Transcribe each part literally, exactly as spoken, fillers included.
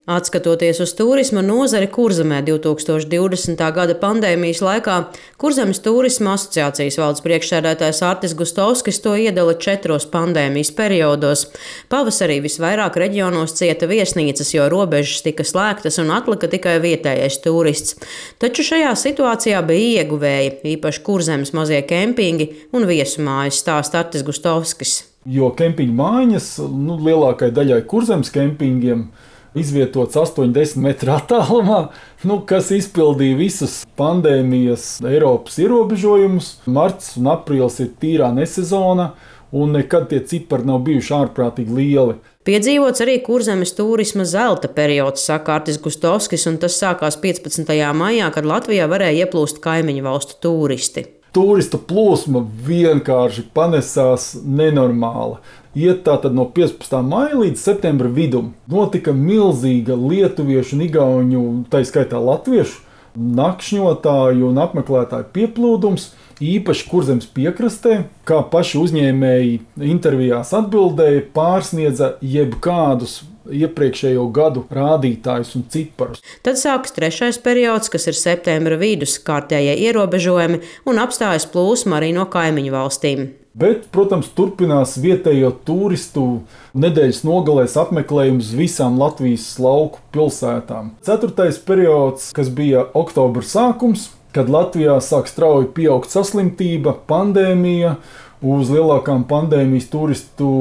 Atskatoties uz turisma nozari Kurzemē divtūkstoš divdesmitā gada pandēmijas laikā, Kurzemes turisma asociācijas valdes priekšsēdētājs Artis Gustovskis to iedala četros pandēmijas periodos. Pavasarī visvairāk reģionos cieta viesnīcas, jo robežas tika slēgtas un atlika tikai vietējais turists. Taču šajā situācijā bija ieguvēji, īpaši Kurzemes mazie kempingi un viesumājas, stāsta Artis Gustovskis. Jo kempingu mājas nu, lielākai daļai Kurzemes kempingiem izvietots astoņi desmit metru attālumā, nu, kas izpildīja visus pandēmijas Eiropas ierobežojumus. Marts un aprīlis ir tīrā nesezona, un nekad tie cipari nav bijuši ārprātīgi lieli. Piedzīvots arī Kurzemes turisma zelta periods, saka Artis Gustovskis, un tas sākās piecpadsmitajā maijā, kad Latvijā varēja ieplūst kaimiņu valstu turisti. Turistu plūsma vienkārši panesās nenormāli. Iet tātad no piecpadsmitā maija līdz septembra vidum. Notika milzīga lietuviešu un igauņu, tā skaitā latviešu, nakšņotāju un apmeklētāju pieplūdums, īpaši Kurzemes piekrastē, kā paši uzņēmēji intervijās atbildēja, pārsniedza jebkādus iepriekšējo gadu rādītājus un ciparus. Tad sākas trešais periods, kas ir septembra vidus, kārtējie ierobežojumi un apstājas plūsma arī no kaimiņu valstīm. Bet, protams, turpinās vietējo turistu nedēļas nogalēs apmeklējums visām Latvijas lauku pilsētām. Ceturtais periods, kas bija oktobra sākums, kad Latvijā sāk strauji pieaugt saslimtība, pandēmija, uz lielākām pandēmijas turistu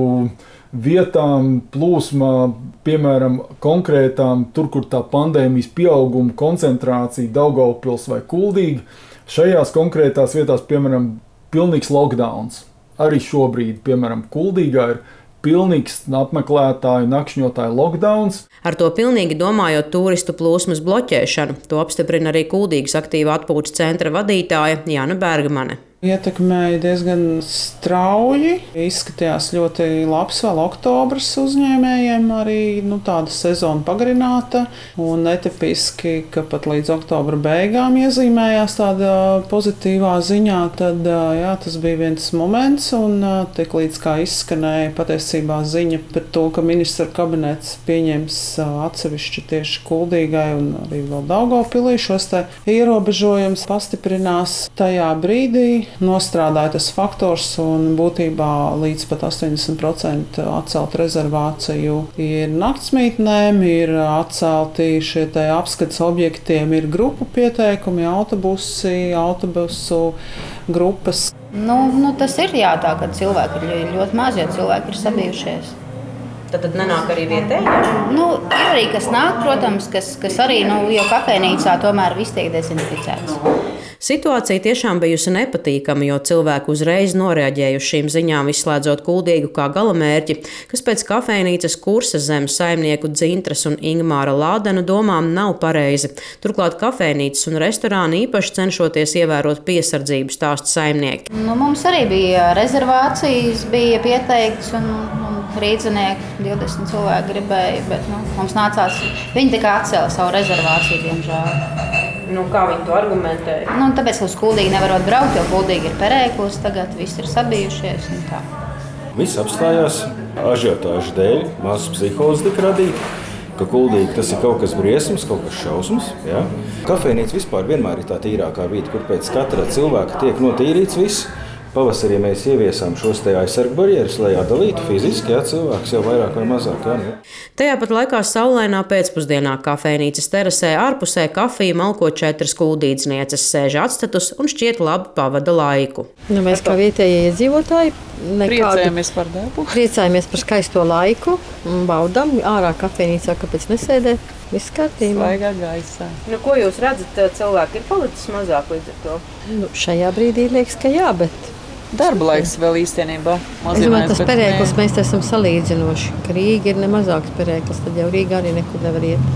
vietām plūsmā, piemēram, konkrētām, tur, kur tā pandēmijas pieauguma koncentrācija Daugavpils vai Kuldīga, šajās konkrētās vietās, piemēram, pilnīgs lockdowns. Arī šobrīd, piemēram, Kuldīgā ir pilnīgs apmeklētāju, nakšņotāju lockdowns. Ar to pilnīgi domājot turistu plūsmas bloķēšanu, to apstiprina arī Kuldīgas aktīva atpūtas centra vadītāja Jāna Bergmane. Ietekmēja diezgan strauji. Izskatījās ļoti labs vēl oktobrs uzņēmējiem, arī nu, tāda sezona pagarināta. Un netipiski, ka pat līdz oktobra beigām iezīmējās tāda pozitīvā ziņā, tad jā, tas bija viens moments. Un tik līdz kā izskanēja patiesībā ziņa par to, ka ministra kabinets pieņems atsevišķi tieši Kuldīgai un arī vēl Daugavpilī šos te ierobežojumus pastiprinās tajā brīdī. Nostrādāja tas faktors un būtībā līdz pat astoņdesmit procenti atcelt rezervāciju ir naktsmītnēm, ir atcelti šie te apskates objektiem, ir grupu pieteikumi, autobusi, autobusu grupas. Nu, nu tas ir jā, tā, ka cilvēki ir ļoti maz, jo cilvēki ir sabijušies. Tad, tad nenāk arī vietēji? Nu, ir arī kas nāk, protams, kas, kas arī, nu, jo kafejnīcā tomēr viss tiek dezinficēts. Situācija tiešām bijusi nepatīkama, jo cilvēki uzreiz noreaģēja uz šīm ziņām, izslēdzot Kuldīgu kā galamērķi, kas pēc kafejnīcas Kurses zemes saimnieku Dzintras un Ingmāra Lādena domām nav pareizi. Turklāt kafejnīcas un restorāni īpaši cenšoties ievērot piesardzību, stāsta saimnieki. Nu, mums arī bija rezervācijas, bija pieteikts un, un rīdzinieki divdesmit cilvēki gribēja, bet nu, mums nācās, viņi tikai atcēla savu rezervāciju, diemžēl. Nu, kā viņi to argumentēja? Nu, tāpēc, ka uz Kuldīgu nevarot braukt, jo Kuldīga ir perēklis, tagad viss ir sabijušies un tā. Viss apstājās ažiotāžu dēļ, mazas psihozes tika radīta, ka Kuldīga tas ir kaut kas briesmas, kaut kas šausmas. Ja? Kafejnīca vispār vienmēr ir tā tīrākā vieta, kur pēc katra cilvēka tiek notīrīts viss. Pavasarī mēs ieviesām šos te aizsargu barjerus, lai atdalītu fiziski, ja cilvēks jau vairāk vai mazāk. Ja? Tajā pat laikā saulainā pēcpusdienā kafejnīcas terasē ārpusē kafiju malko četras kuldīdznieces, sēž atstatus un šķiet labi pavada laiku. Nu, mēs kā vietējie iedzīvotāji nekādu... priecājamies par darbu. Priecājamies par skaisto laiku un baudam ārā kafejnīcā, kāpēc nesēdēt. Viss kārtībā. Svaigā gaisā. Nu, ko jūs redzat, cilvēki ir palicis mazāk līdz ar to? Nu, šajā brīdī liekas, ka jā, bet... Darba laiks vēl īstenībā mazinājums. Es domāju, tas perēklis mēs te esam salīdzinoši, ka Rīga ir nemazāks perēklis, tad jau Rīga arī nekur nevar iet.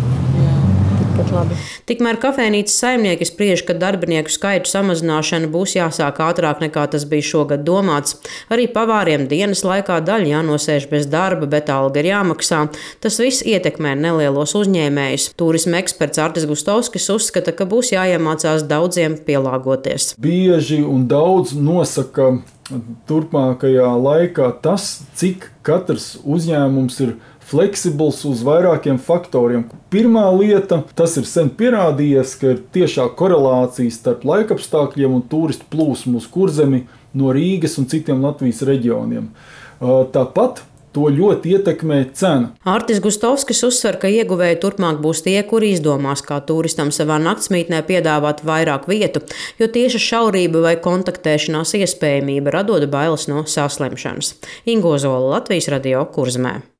Tikpat labi. Tikmēr kafejnīcas saimnieki spriež, ka darbinieku skaitu samazināšana būs jāsāk ātrāk nekā tas bija šogad domāts. Arī pavāriem dienas laikā daļa jānosēž bez darba, bet alga ir jāmaksā. Tas viss ietekmē nelielos uzņēmējus. Turisma eksperts Artis Gustovskis uzskata, ka būs jāiemācās daudziem pielāgoties. Bieži un daudz nosaka turpmākajā laikā tas, cik katrs uzņēmums ir fleksibls uz vairākiem faktoriem. Pirmā lieta, tas ir sen pierādījies, ka ir tiešā korelācija starp laikapstākļiem un turistu plūsmu uz Kurzemi no Rīgas un citiem Latvijas reģioniem. Tāpat to ļoti ietekmē cena. Artis Gustovskis uzsver, ka ieguvēji turpmāk būs tie, kuri izdomās, kā turistam savā naktsmītnē piedāvāt vairāk vietu, jo tieši šaurība vai kontaktēšanās iespējamība radot bailes no saslimšanas. Ingo Zola, Latvijas radio, Kurzemē.